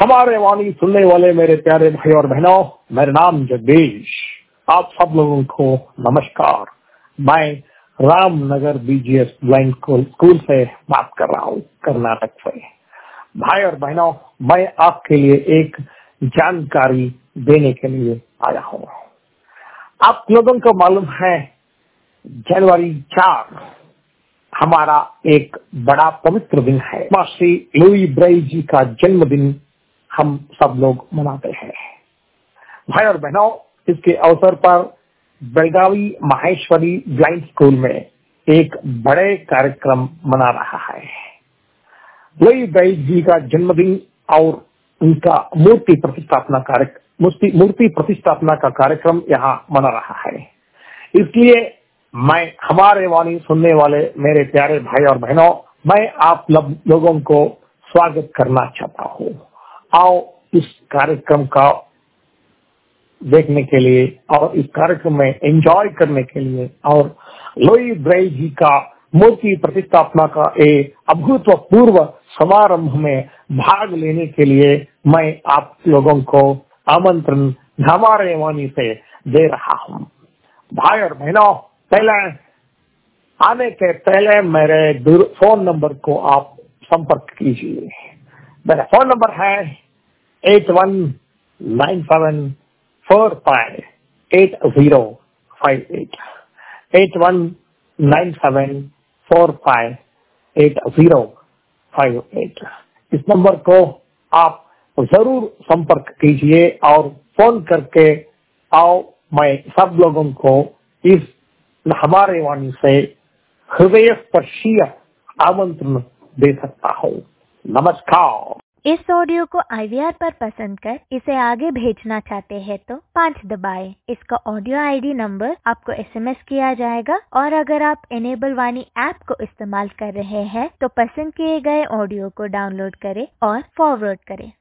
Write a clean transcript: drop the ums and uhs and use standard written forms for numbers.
हमारे वाणी सुनने वाले मेरे प्यारे भाई और बहनों, मेरा नाम जगदीश। आप सब लोगों को नमस्कार। मैं रामनगर बीजीएस ब्लाइंड स्कूल से बात कर रहा हूँ, कर्नाटक से। भाई और बहनों, मैं आपके लिए एक जानकारी देने के लिए आया हूँ। आप लोगों को मालूम है, जनवरी 4 हमारा एक बड़ा पवित्र दिन है। श्री लुई ब्रेल जी का जन्मदिन हम सब लोग मनाते हैं। भाई और बहनों, इसके अवसर पर बेलगावी माहेश्वरी ब्लाइंड स्कूल में एक बड़े कार्यक्रम मना रहा है। लुई ब्रेल जी का जन्मदिन और उनका मूर्ति प्रतिष्ठापना का कार्यक्रम यहाँ मना रहा है। इसलिए मैं हमारे वाणी सुनने वाले मेरे प्यारे भाई और बहनों, मैं आप लोगों को स्वागत करना चाहता हूँ। आओ इस कार्यक्रम का देखने के लिए और इस कार्यक्रम में एंजॉय करने के लिए और लुई ब्रेल जी का मूर्ति प्रतिष्ठापना का एक अभूतपूर्व समारोह में भाग लेने के लिए मैं आप लोगों को आमंत्रण हमारे वाणी से दे रहा हूँ। भाई और बहनों, पहले आने के पहले मेरे फोन नंबर को आप संपर्क कीजिए। मेरा फोन नंबर है 8197458058 8197458058। इस नंबर को आप जरूर संपर्क कीजिए और फोन करके आओ। मैं सब लोगों को इस हमारे वाणी से हृदय स्पर्शीय आमंत्रण दे सकता हूँ। नमस्कार। इस ऑडियो को IVR पर पसंद कर इसे आगे भेजना चाहते हैं तो 5 दबाएं। इसका ऑडियो ID नंबर आपको SMS किया जाएगा और अगर आप एनेबल वाणी ऐप को इस्तेमाल कर रहे हैं तो पसंद किए गए ऑडियो को डाउनलोड करें और फॉरवर्ड करें।